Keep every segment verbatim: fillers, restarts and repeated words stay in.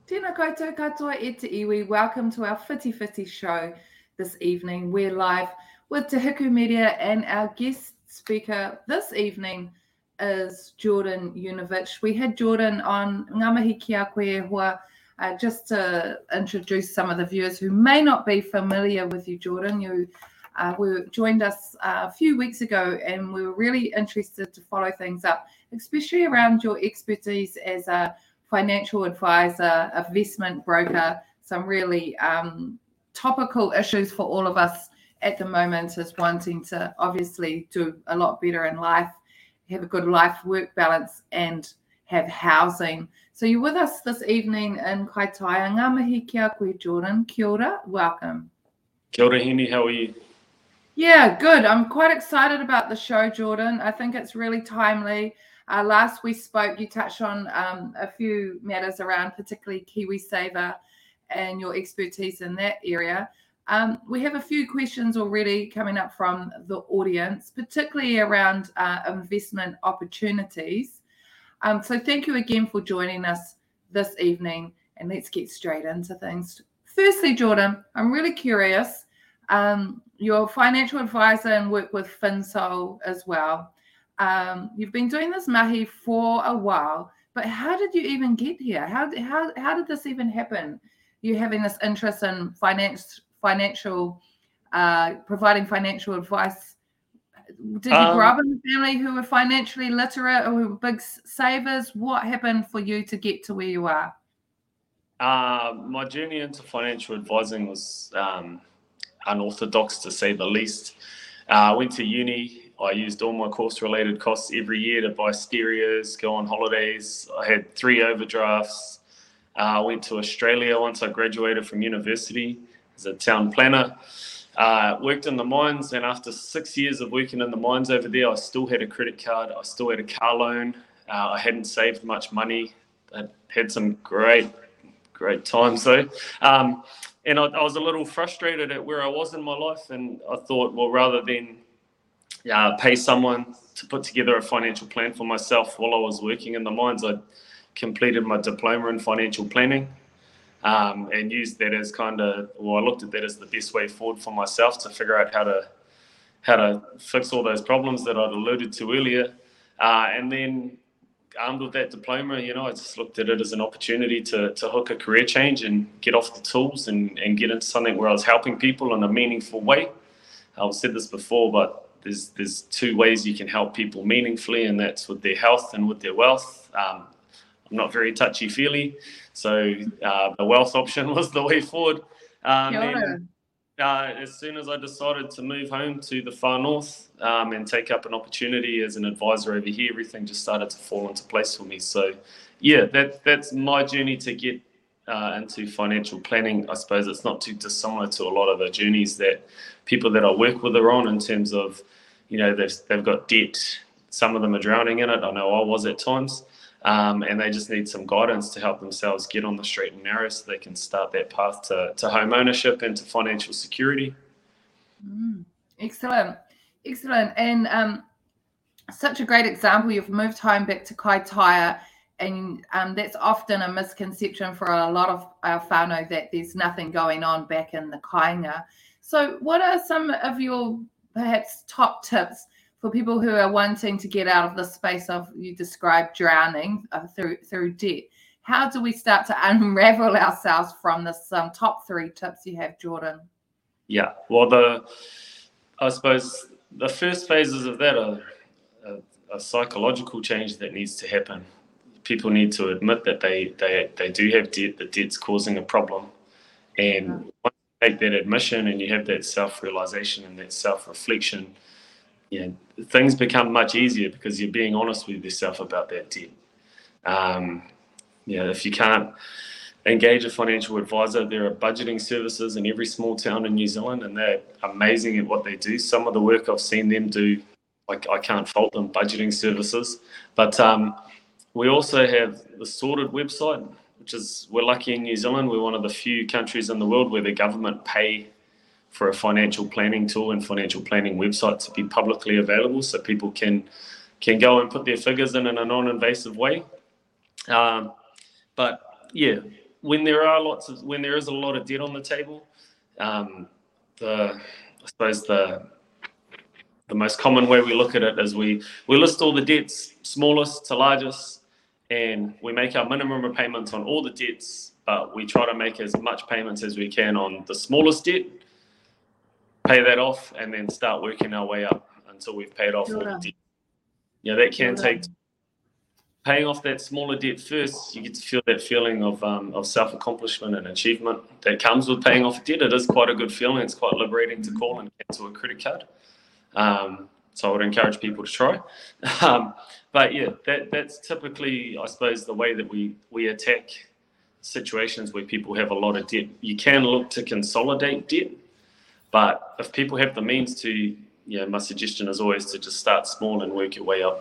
Tēnā koutou katoa e te iwi. Welcome to our Whiti Whiti show this evening. We're live with Te Hiku Media, and our guest speaker this evening is Jordan Unovich. We had Jordan on Ngā Mihi Ki a Koe e Hoa, uh, just to introduce some of the viewers who may not be familiar with you, Jordan. You uh, were, joined us uh, a few weeks ago, and we were really interested to follow things up, especially around your expertise as a financial advisor, investment broker, some really um, topical issues for all of us at the moment is wanting to obviously do a lot better in life, have a good life-work balance, and have housing. So you're with us this evening in Kaitaia. Ngā mihi ki a koe, Jordan. Kia ora, welcome. Kia ora, Henny, how are you? Yeah, good. I'm quite excited about the show, Jordan. I think it's really timely. Uh, last we spoke, you touched on um, a few matters around particularly KiwiSaver and your expertise in that area. Um, we have a few questions already coming up from the audience, particularly around uh, investment opportunities. Um, so thank you again for joining us this evening, and let's get straight into things. Firstly, Jordan, I'm really curious. Um, you're a financial advisor and work with FinSol as well. Um, you've been doing this mahi for a while, but how did you even get here? How how how did this even happen? You having this interest in finance, financial, uh, providing financial advice. Did you um, grow up in a family who were financially literate or who were big savers? What happened for you to get to where you are? Uh, my journey into financial advising was um, unorthodox, to say the least. Uh, I went to uni. I used all my course-related costs every year to buy stereos, go on holidays. I had three overdrafts. I uh, went to Australia once I graduated from university as a town planner. Uh, worked in the mines, and after six years of working in the mines over there, I still had a credit card. I still had a car loan. Uh, I hadn't saved much money. I had some great, great times though. Um, and I, I was a little frustrated at where I was in my life, and I thought, well, rather than Uh, pay someone to put together a financial plan for myself while I was working in the mines, I completed my diploma in financial planning um, and used that as kind of, well, I looked at that as the best way forward for myself to figure out how to how to fix all those problems that I'd alluded to earlier. Uh, and then armed with that diploma, you know, I just looked at it as an opportunity to to hook a career change and get off the tools and, and get into something where I was helping people in a meaningful way. I've said this before, but There's there's two ways you can help people meaningfully, and that's with their health and with their wealth. Um, I'm not very touchy-feely, so uh, the wealth option was the way forward. Um, and, uh, as soon as I decided to move home to the far north um, and take up an opportunity as an advisor over here, everything just started to fall into place for me. So, yeah, that that's my journey to get uh, into financial planning. I suppose it's not too dissimilar to a lot of the journeys that people that I work with are on in terms of, you know, they've, they've got debt. Some of them are drowning in it. I know I was at times. Um, and they just need some guidance to help themselves get on the straight and narrow so they can start that path to, to home ownership and to financial security. Mm, excellent. Excellent. And um, such a great example. You've moved home back to Kaitaia, and um, that's often a misconception for a lot of our whānau that there's nothing going on back in the kāinga. So what are some of your perhaps top tips for people who are wanting to get out of the space of, you described, drowning uh, through through debt? How do we start to unravel ourselves from this um, top three tips you have, Jordan? Yeah, well, the I suppose the first phases of that are a, a psychological change that needs to happen. People need to admit that they, they, they do have debt, that debt's causing a problem. And once you make that admission and you have that self-realization and that self-reflection, you know, things become much easier because you're being honest with yourself about that debt. Um, you know, if you can't engage a financial advisor, there are budgeting services in every small town in New Zealand, and they're amazing at what they do. Some of the work I've seen them do, like, I can't fault them, budgeting services. But um, we also have the Sorted website, which is, we're lucky in New Zealand, we're one of the few countries in the world where the government pay for a financial planning tool and financial planning website to be publicly available, so people can can go and put their figures in in a non-invasive way. Um, but yeah, when there are lots of when there is a lot of debt on the table, um, the I suppose the the most common way we look at it is we we list all the debts, smallest to largest, and we make our minimum repayments on all the debts, but we try to make as much payments as we can on the smallest debt, pay that off, and then start working our way up until we've paid off all the debt. Yeah, that can take paying off that smaller debt first. You get to feel that feeling of um, of self accomplishment and achievement that comes with paying off debt. It is quite a good feeling. It's quite liberating to call and cancel a credit card. Um, so I would encourage people to try. Um, but yeah, that that's typically, I suppose, the way that we we attack situations where people have a lot of debt. You can look to consolidate debt, but if people have the means to, yeah, my suggestion is always to just start small and work your way up.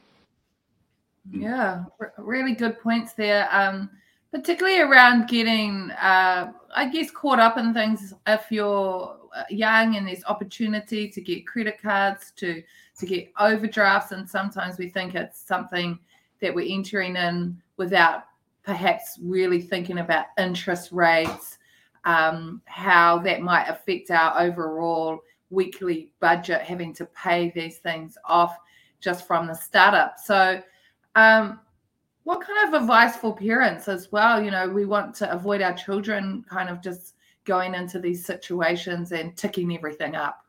Yeah, r- really good points there. Um, particularly around getting, uh, I guess, caught up in things if you're young and there's opportunity to get credit cards, to to get overdrafts, and sometimes we think it's something that we're entering in without perhaps really thinking about interest rates, um, how that might affect our overall weekly budget, having to pay these things off just from the startup. So um, what kind of advice for parents as well? You know, we want to avoid our children kind of just going into these situations and ticking everything up.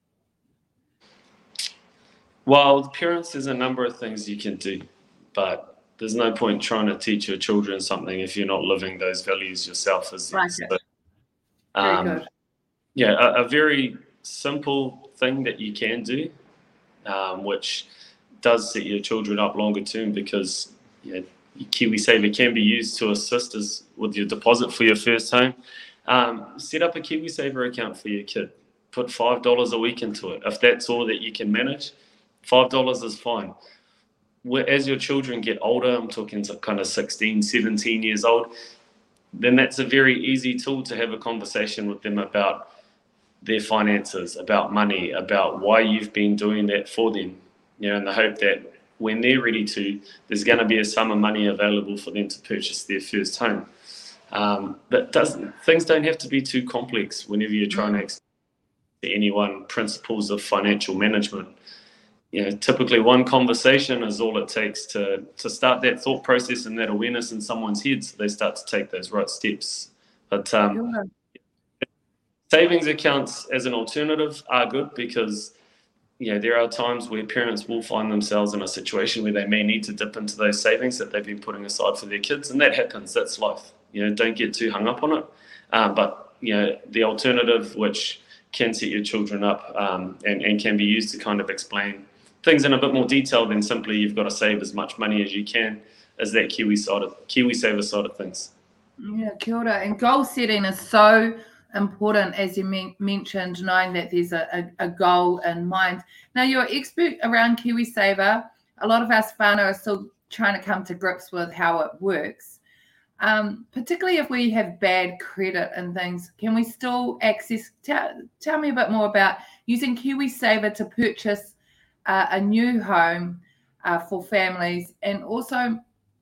Well, parents, there's a number of things you can do, but there's no point trying to teach your children something if you're not living those values yourself. As Like so, it. um, Very good. Yeah, a, a very simple thing that you can do, um, which does set your children up longer term, because you know, KiwiSaver can be used to assist us with your deposit for your first home. Um, set up a KiwiSaver account for your kid. Put five dollars a week into it. If that's all that you can manage, five dollars is fine. As your children get older, I'm talking to kind of sixteen, seventeen years old, then that's a very easy tool to have a conversation with them about their finances, about money, about why you've been doing that for them. You know, in the hope that when they're ready to, there's going to be a sum of money available for them to purchase their first home. Um, but doesn't things don't have to be too complex whenever you're trying to explain to anyone principles of financial management. You know, typically one conversation is all it takes to to start that thought process and that awareness in someone's head, so they start to take those right steps. But um, savings accounts as an alternative are good, because you know, there are times where parents will find themselves in a situation where they may need to dip into those savings that they've been putting aside for their kids, and that happens. That's life. You know, don't get too hung up on it. Um, but you know, the alternative, which can set your children up um, and, and can be used to kind of explain things in a bit more detail than simply you've got to save as much money as you can, is that Kiwi side of KiwiSaver side of things. Yeah, kia ora. And goal setting is so important, as you men- mentioned, knowing that there's a, a, a goal in mind. Now, you're an expert around KiwiSaver. A lot of us whānau are still trying to come to grips with how it works. Um, particularly if we have bad credit and things, can we still access? Tell, tell me a bit more about using KiwiSaver to purchase uh, a new home uh, for families, and also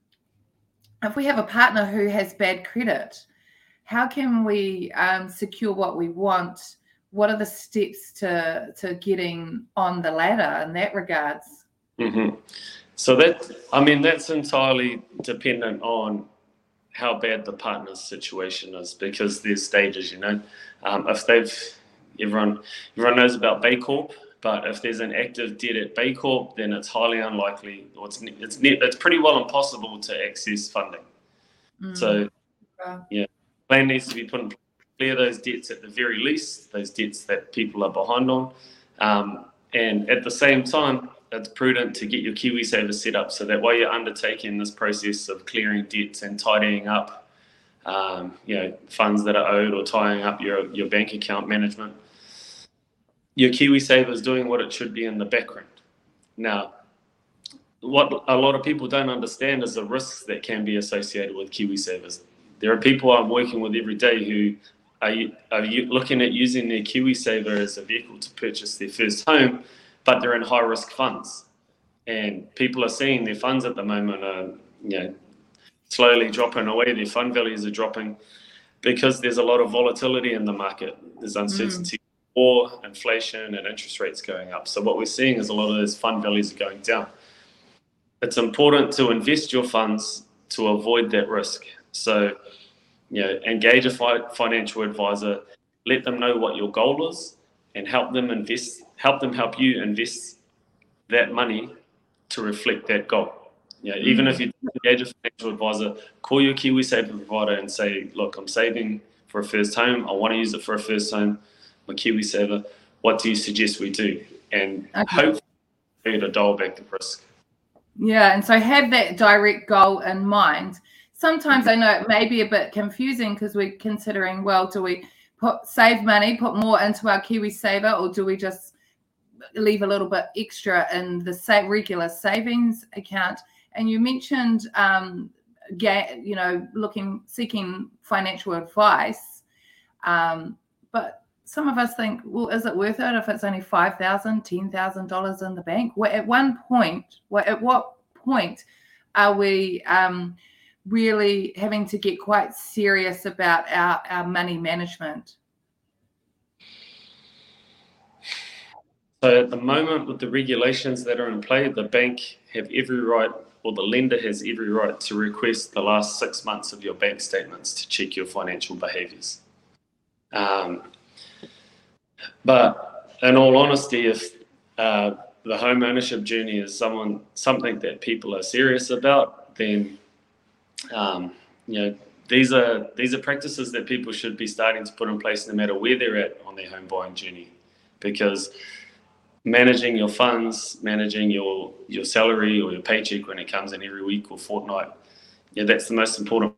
if we have a partner who has bad credit, how can we um, secure what we want? What are the steps to to getting on the ladder in that regards? Mm-hmm. So that, I mean, that's entirely dependent on how bad the partner's situation is, because there's stages, you know. Um, if they've, everyone everyone knows about Bay Corp, but if there's an active debt at Bay Corp, then it's highly unlikely, or it's it's it's pretty well impossible to access funding. Mm. So, yeah. yeah, plan needs to be put in place to clear those debts at the very least, those debts that people are behind on, um, and at the same time, it's prudent to get your KiwiSaver set up so that while you're undertaking this process of clearing debts and tidying up, um, you know, funds that are owed, or tying up your your bank account management, your KiwiSaver is doing what it should be in the background. Now, what a lot of people don't understand is the risks that can be associated with KiwiSavers. There are people I'm working with every day who are, are looking at using their KiwiSaver as a vehicle to purchase their first home, but they're in high-risk funds. And people are seeing their funds at the moment are, you know, slowly dropping away. Their fund values are dropping because there's a lot of volatility in the market. There's uncertainty, mm. war, inflation, and interest rates going up. So what we're seeing is a lot of those fund values are going down. It's important to invest your funds to avoid that risk. So, you know, engage a fi- financial advisor, let them know what your goal is, and help them invest, help them help you invest that money to reflect that goal. You know, even if you engage a financial advisor, call your KiwiSaver provider and say, look, I'm saving for a first home. I want to use it for a first home, my KiwiSaver. What do you suggest we do? And okay. hopefully to dial back the risk. Yeah, and so have that direct goal in mind. Sometimes I know it may be a bit confusing because we're considering, well, do we put save money, put more into our KiwiSaver, or do we just leave a little bit extra in the sa- regular savings account? And you mentioned, um, ga- you know, looking, seeking financial advice. Um, but some of us think, well, is it worth it if it's only five thousand dollars, ten thousand dollars in the bank? Well, at one point, well, at what point are we um, really having to get quite serious about our, our money management? So at the moment, with the regulations that are in play, the bank have every right, or the lender has every right to request the last six months of your bank statements to check your financial behaviours. Um, but in all honesty, if uh, the home ownership journey is someone something that people are serious about, then um, you know these are these are practices that people should be starting to put in place no matter where they're at on their home buying journey, because managing your funds, managing your your salary or your paycheck when it comes in every week or fortnight, yeah, that's the most important.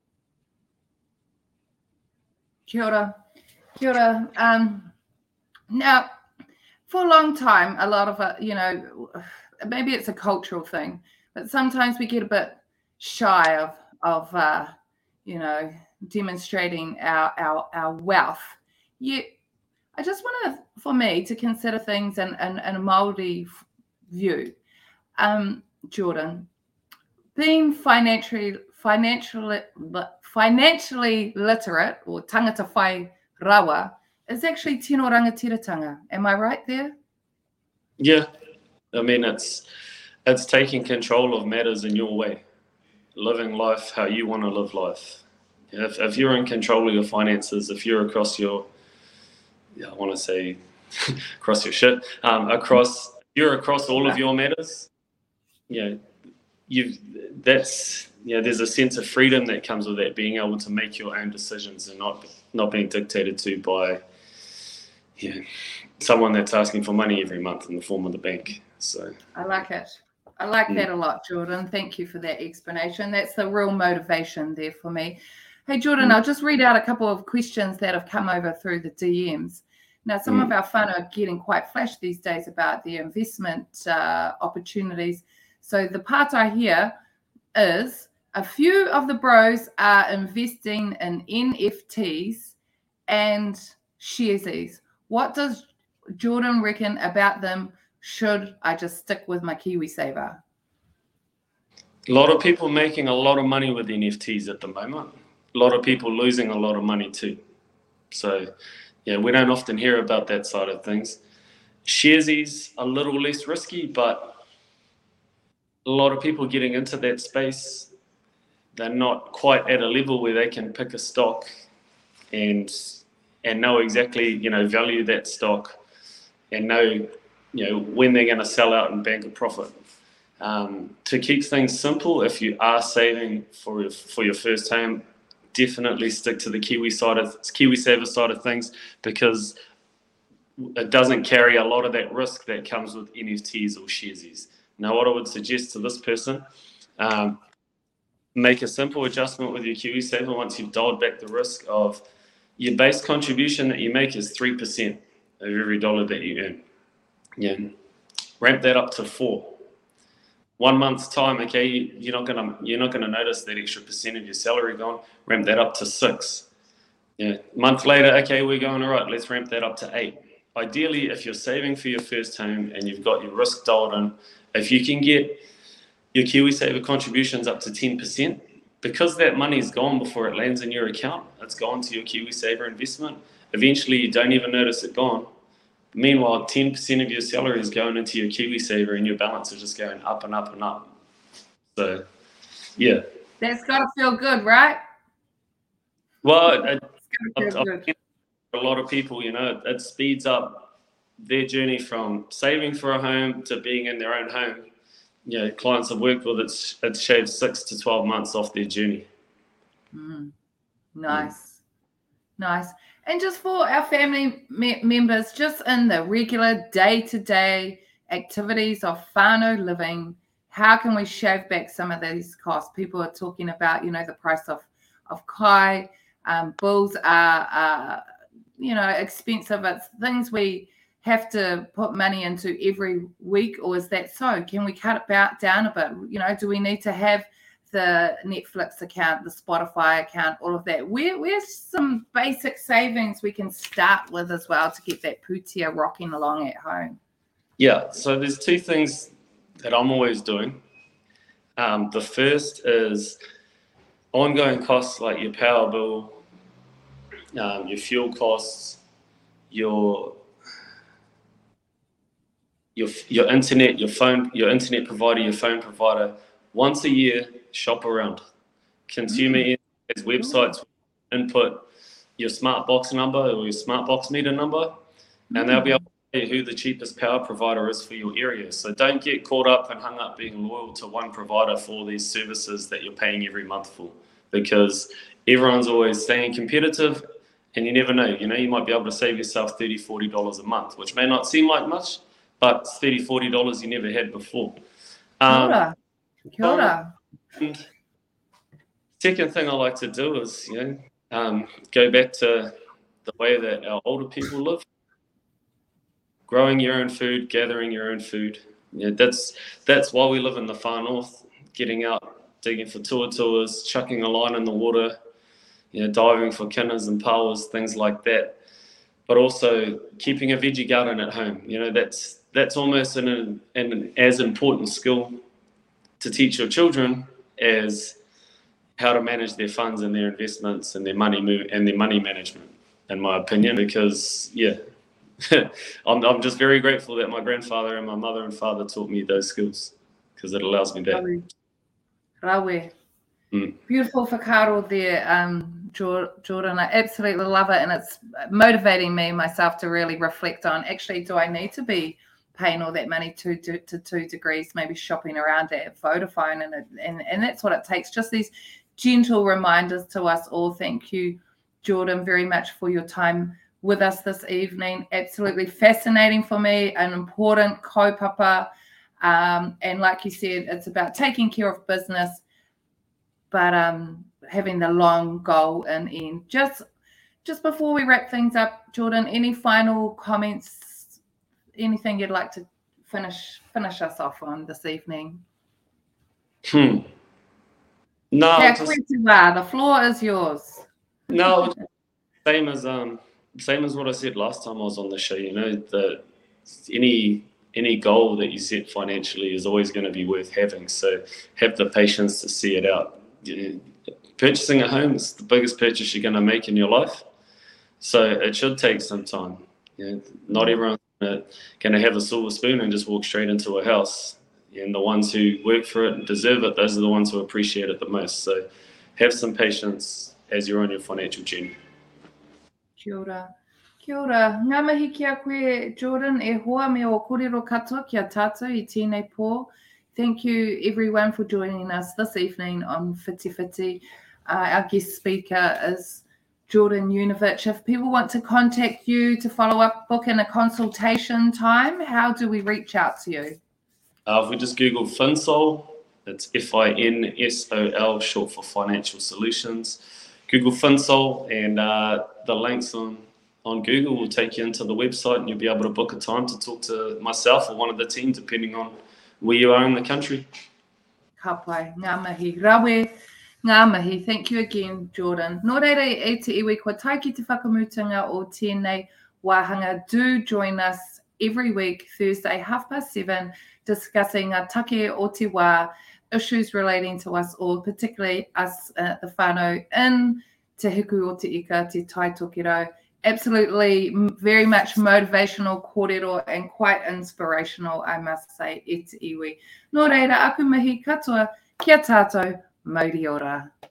Kia ora. Kia ora. Um, now, for a long time, a lot of it, you know, maybe it's a cultural thing, but sometimes we get a bit shy of, of uh, you know, demonstrating our, our, our wealth. Yet, I just want to, for me, to consider things in, in, in a Māori view. Um, Jordan, being financially financially financially literate, or tangata whai rawa, is actually tino rangatiratanga. Am I right there? Yeah, I mean it's it's taking control of matters in your way, living life how you want to live life. If if you're in control of your finances, if you're across your Yeah, I want to say across your shit. Um, across, you're across all of your matters. You know, you've that's you know, there's a sense of freedom that comes with that, being able to make your own decisions and not not being dictated to by you know, someone that's asking for money every month in the form of the bank. So I like it. I like mm. that a lot, Jordan. Thank you for that explanation. That's the real motivation there for me. Hey, Jordan, mm. I'll just read out a couple of questions that have come over through the D Ms. Now, some mm. of our fun are getting quite flash these days about the investment uh, opportunities. So the part I hear is a few of the bros are investing in N F Ts and sharesies. What does Jordan reckon about them? Should I just stick with my KiwiSaver? A lot of people making a lot of money with N F Ts at the moment. A lot of people losing a lot of money too. So, yeah, we don't often hear about that side of things. Sharesies a little less risky, but a lot of people getting into that space, they're not quite at a level where they can pick a stock and and know exactly, you know, value that stock and know, you know, when they're going to sell out and bank a profit. Um, to keep things simple, if you are saving for your, for your first home, definitely stick to the Kiwi side of KiwiSaver side of things, because it doesn't carry a lot of that risk that comes with N F Ts or sharesies. Now, what I would suggest to this person, um, make a simple adjustment with your KiwiSaver once you've dialed back the risk of your base contribution that you make is three percent of every dollar that you earn. Yeah, ramp that up to four. One month's time, okay, you're not gonna you're not gonna notice that extra percent of your salary gone. Ramp that up to six. Yeah, month later, okay, we're going all right. Let's ramp that up to eight. Ideally, if you're saving for your first home and you've got your risk dialed in, if you can get your KiwiSaver contributions up to ten percent, because that money's gone before it lands in your account, it's gone to your KiwiSaver investment. Eventually, you don't even notice it gone. Meanwhile, ten percent of your salary is going into your KiwiSaver and your balance is just going up and up and up. So, yeah. That's got to feel good, right? Well, it, it's I've, I've a lot of people, you know, it speeds up their journey from saving for a home to being in their own home. You know, clients I've worked with, it's, it's shaved six to twelve months off their journey. Mm. Nice. Mm. Nice. And just for our family me- members, just in the regular day-to-day activities of whānau living, how can we shave back some of these costs? People are talking about, you know, the price of, of kai. Um, bills are, are, you know, expensive. It's things we have to put money into every week, or is that so? Can we cut it back down a bit? You know, do we need to have the Netflix account, the Spotify account, all of that? Where, where's some basic savings we can start with as well to get that pūtea rocking along at home? Yeah, so there's two things that I'm always doing. Um, the first is ongoing costs like your power bill, um, your fuel costs, your your your internet, your phone, your internet provider, your phone provider. Once a year, shop around. Consumer mm. has websites mm. input your smart box number or your smart box meter number, mm. and they'll be able to tell you who the cheapest power provider is for your area. So don't get caught up and hung up being loyal to one provider for all these services that you're paying every month for, because everyone's always staying competitive, and you never know. You know, you might be able to save yourself thirty dollars, forty dollars a month, which may not seem like much, but it's thirty dollars, forty dollars you never had before. Um, Kia ora. Kia ora. And second thing I like to do is, you know, um, go back to the way that our older people live. Growing your own food, gathering your own food. Yeah, that's that's why we live in the far north. Getting out, digging for tuatuas, chucking a line in the water, you know, diving for kinas and pawas, things like that. But also keeping a veggie garden at home. You know, that's that's almost an, an as important skill to teach your children as how to manage their funds and their investments and their money move and their money management, in my opinion. Because yeah, I'm I'm just very grateful that my grandfather and my mother and father taught me those skills, because it allows me back. Rawe. Mm. Beautiful whakaaro there, um, Jordan. I absolutely love it, and it's motivating me myself to really reflect on, actually, do I need to be paying all that money to, to, to two degrees, maybe shopping around at Vodafone, and, and and that's what it takes. Just these gentle reminders to us all. Thank you, Jordan, very much for your time with us this evening. Absolutely fascinating for me, an important kaupapa. Um, and like you said, it's about taking care of business, but um, having the long goal in end. Just, just before we wrap things up, Jordan, any final comments, anything you'd like to finish finish us off on this evening? Hmm. No, yeah, just, the floor is yours. No, same as um, same as what I said last time I was on the show. You know, that any any goal that you set financially is always going to be worth having. So have the patience to see it out. You know, purchasing a home is the biggest purchase you're going to make in your life. So it should take some time. You know, not everyone's going to have a silver spoon and just walk straight into a house. And the ones who work for it and deserve it, those are the ones who appreciate it the most. So have some patience as you're on your financial journey. Kia ora. Kia ora. Ngā mihi ki a koe, Jordan, e hoa me o kōrero katoa ki a tātou I tēnei pō. Thank you, everyone, for joining us this evening on Whiti Whiti. Uh, our guest speaker is Jordan Junovic. If people want to contact you to follow up, book in a consultation time, how do we reach out to you? Uh, if we just Google Finsol, it's F I N S O L, short for Financial Solutions. Google Finsol, and uh, the links on, on Google will take you into the website, and you'll be able to book a time to talk to myself or one of the team, depending on where you are in the country. Ka pai, ngā mihi. Rawe, ngā mihi. Thank you again, Jordan. Nō reira e te iwi, kua tai ki te whakamutunga o tēnei wāhanga. Do join us every week, Thursday, half past seven, discussing a take o te wā issues relating to us all, particularly us at the whānau in Te Hiku o Te Ika, Te Tai Tokiro. Absolutely very much motivational kōrero and quite inspirational, I must say, e te iwi. Nō reira, aku mihi katoa, kia tātou, mauri ora.